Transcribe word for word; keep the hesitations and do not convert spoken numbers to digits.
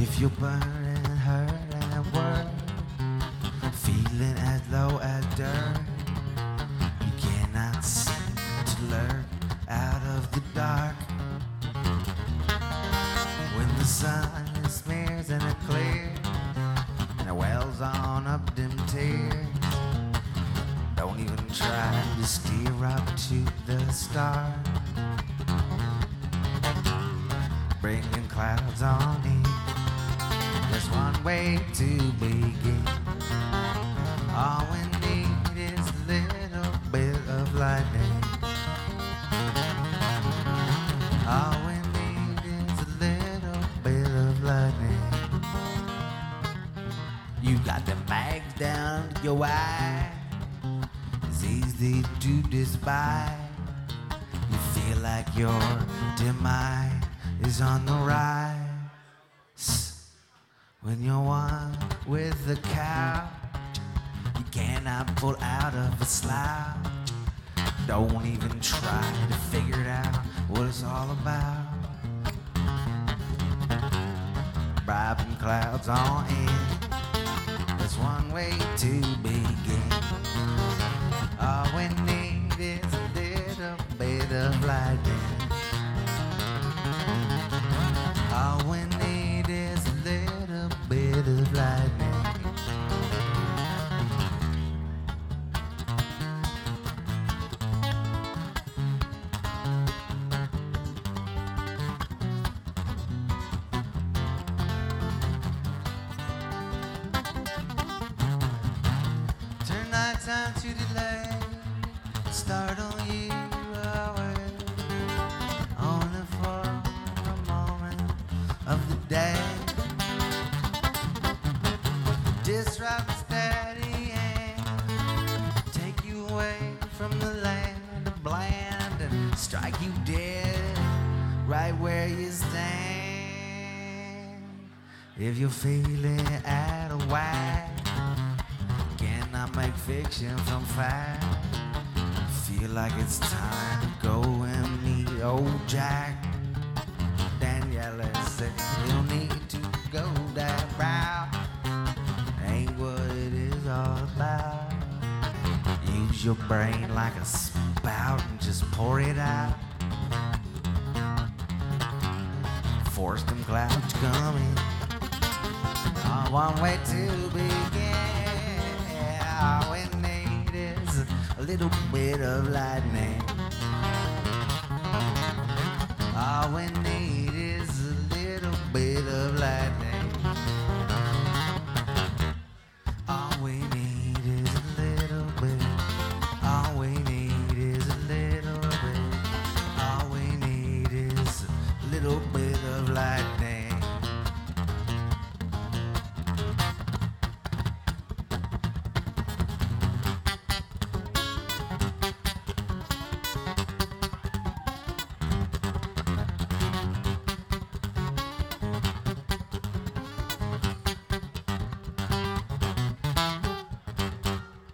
If you're burning, hurt and work, feeling as low as dirt, you cannot seem to lurk out of the dark. When the sun smears and it clears, and it wells on up them tears, don't even try to steer up to the start. Bringing clouds on in, there's one way to begin. All we need is a little bit of lightning. All we need is a little bit of lightning. You got the bags down to your eye, it's easy to despise. You feel like your demise is on the rise. When you're one with the couch, you cannot pull out of a slouch. Don't even try to figure it out what it's all about. Bribing clouds on in, there's one way to begin. All we need is a little bit of lightning. All we need is a little bit of lightning. Turn nighttime to delay, startle you away, only for a moment of the day. Disrupt steady and take you away from the land of bland and strike you dead right where you stand. If you're feeling out of whack, cannot make fiction from fact, feel like it's time to go and meet old Jack Daniela said you don't need to go that route. Ain't what it is all about. Use your brain like a spout and just pour it out. Force them clouds to come in. On one way to begin. All we need is a little bit of lightning. All we need is a little bit of light.